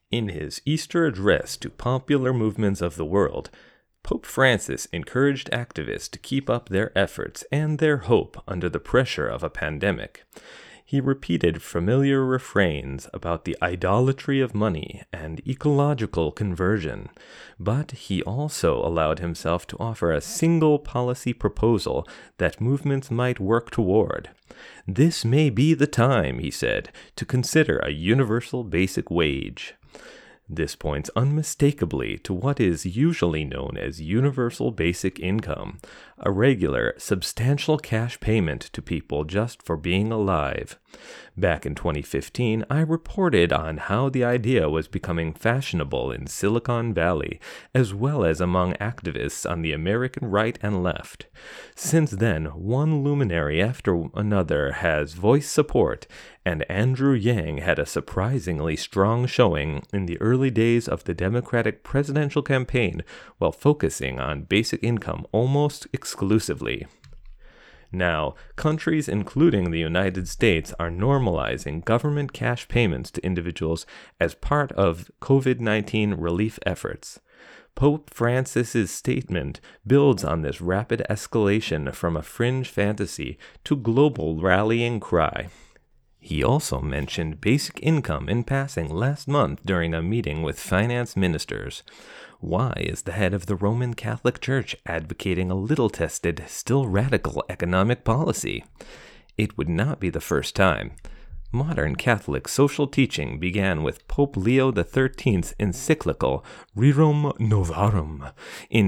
In his Easter address to popular movements of the world, Pope Francis encouraged activists to keep up their efforts and their hope under the pressure of a pandemic. He repeated familiar refrains about the idolatry of money and ecological conversion, but he also allowed himself to offer a single policy proposal that movements might work toward. This may be the time, he said, to consider a universal basic wage. This points unmistakably to what is usually known as universal basic income, a regular, substantial cash payment to people just for being alive. Back in 2015, I reported on how the idea was becoming fashionable in Silicon Valley, as well as among activists on the American right and left. Since then, one luminary after another has voiced support, and Andrew Yang had a surprisingly strong showing in the early days of the Democratic presidential campaign while focusing on basic income almost exclusively. Now, countries including the United States are normalizing government cash payments to individuals as part of COVID-19 relief efforts. Pope Francis's statement builds on this rapid escalation from a fringe fantasy to global rallying cry. He also mentioned basic income in passing last month during a meeting with finance ministers. Why is the head of the Roman Catholic Church advocating a little-tested, still radical economic policy? It would not be the first time. Modern Catholic social teaching began with Pope Leo XIII's encyclical Rerum Novarum in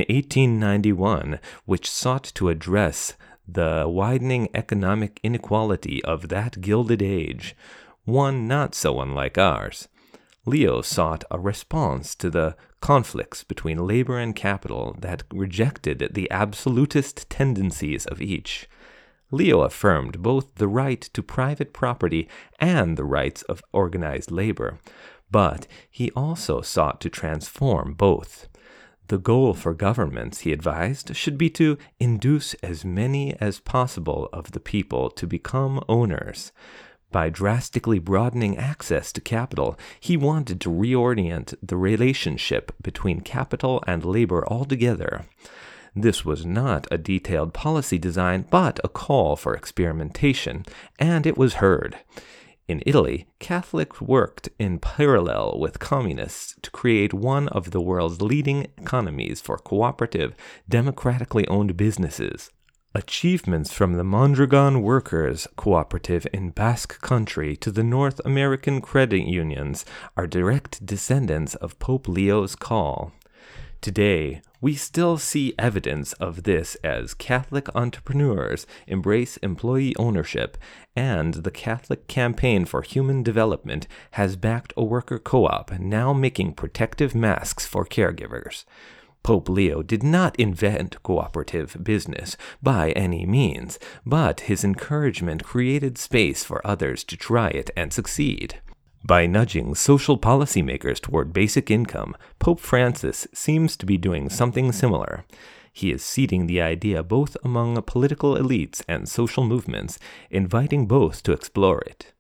1891, which sought to address the widening economic inequality of that Gilded Age, one not so unlike ours. Leo sought a response to the conflicts between labor and capital that rejected the absolutist tendencies of each. Leo affirmed both the right to private property and the rights of organized labor, but he also sought to transform both. The goal for governments, he advised, should be to induce as many as possible of the people to become owners. By drastically broadening access to capital, he wanted to reorient the relationship between capital and labor altogether. This was not a detailed policy design, but a call for experimentation, and it was heard. In Italy, Catholics worked in parallel with communists to create one of the world's leading economies for cooperative, democratically owned businesses. Achievements from the Mondragon Workers Cooperative in Basque Country to the North American credit unions are direct descendants of Pope Leo's call. Today, we still see evidence of this as Catholic entrepreneurs embrace employee ownership, and the Catholic Campaign for Human Development has backed a worker co-op now making protective masks for caregivers. Pope Leo did not invent cooperative business by any means, but his encouragement created space for others to try it and succeed. By nudging social policymakers toward basic income, Pope Francis seems to be doing something similar. He is seeding the idea both among political elites and social movements, inviting both to explore it.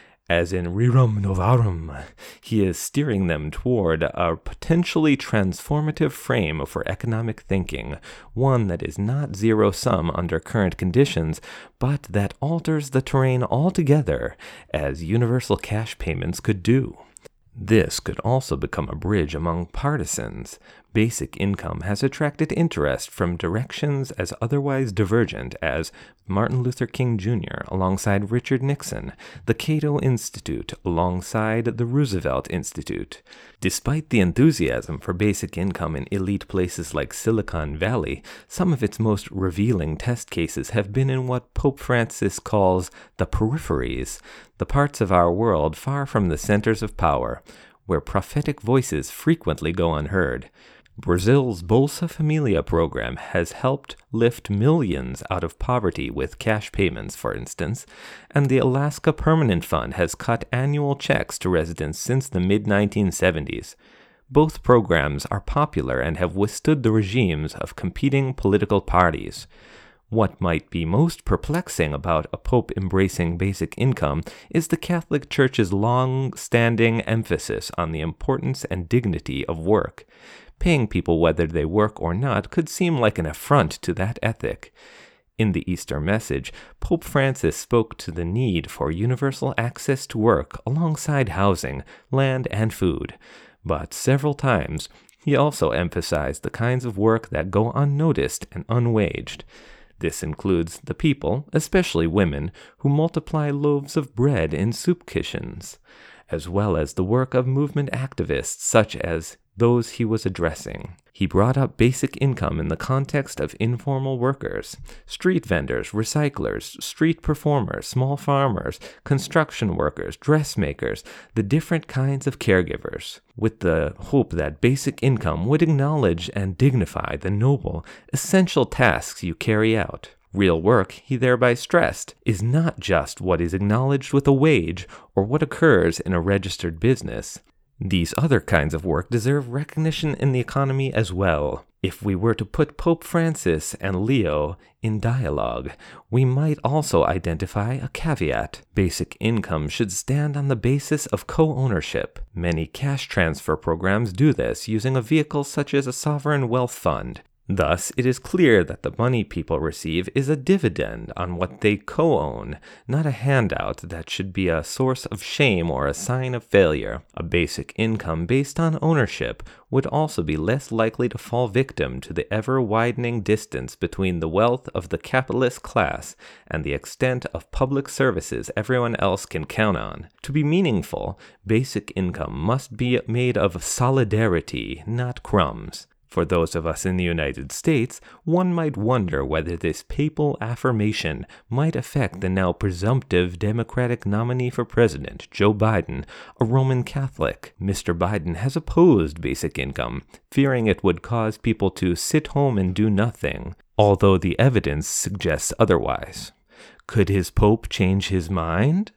As in Rerum Novarum, he is steering them toward a potentially transformative frame for economic thinking, one that is not zero-sum under current conditions, but that alters the terrain altogether, as universal cash payments could do. This could also become a bridge among partisans. Basic income has attracted interest from directions as otherwise divergent as Martin Luther King Jr. alongside Richard Nixon, the Cato Institute alongside the Roosevelt Institute. Despite the enthusiasm for basic income in elite places like Silicon Valley, some of its most revealing test cases have been in what Pope Francis calls the peripheries, the parts of our world far from the centers of power, where prophetic voices frequently go unheard. Brazil's Bolsa Familia program has helped lift millions out of poverty with cash payments, for instance, and the Alaska Permanent Fund has cut annual checks to residents since the mid-1970s. Both programs are popular and have withstood the regimes of competing political parties. What might be most perplexing about a pope embracing basic income is the Catholic Church's long-standing emphasis on the importance and dignity of work. Paying people whether they work or not could seem like an affront to that ethic. In the Easter message, Pope Francis spoke to the need for universal access to work alongside housing, land, and food. But several times, he also emphasized the kinds of work that go unnoticed and unwaged. This includes the people, especially women, who multiply loaves of bread in soup kitchens, as well as the work of movement activists such as those he was addressing. He brought up basic income in the context of informal workers, street vendors, recyclers, street performers, small farmers, construction workers, dressmakers, the different kinds of caregivers, with the hope that basic income would acknowledge and dignify the noble, essential tasks you carry out. Real work, he thereby stressed, is not just what is acknowledged with a wage or what occurs in a registered business. These other kinds of work deserve recognition in the economy as well. If we were to put Pope Francis and Leo in dialogue, we might also identify a caveat. Basic income should stand on the basis of co-ownership. Many cash transfer programs do this using a vehicle such as a sovereign wealth fund. Thus, it is clear that the money people receive is a dividend on what they co-own, not a handout that should be a source of shame or a sign of failure. A basic income based on ownership would also be less likely to fall victim to the ever-widening distance between the wealth of the capitalist class and the extent of public services everyone else can count on. To be meaningful, basic income must be made of solidarity, not crumbs. For those of us in the United States, one might wonder whether this papal affirmation might affect the now presumptive Democratic nominee for president, Joe Biden, a Roman Catholic. Mr. Biden has opposed basic income, fearing it would cause people to sit home and do nothing, although the evidence suggests otherwise. Could his pope change his mind?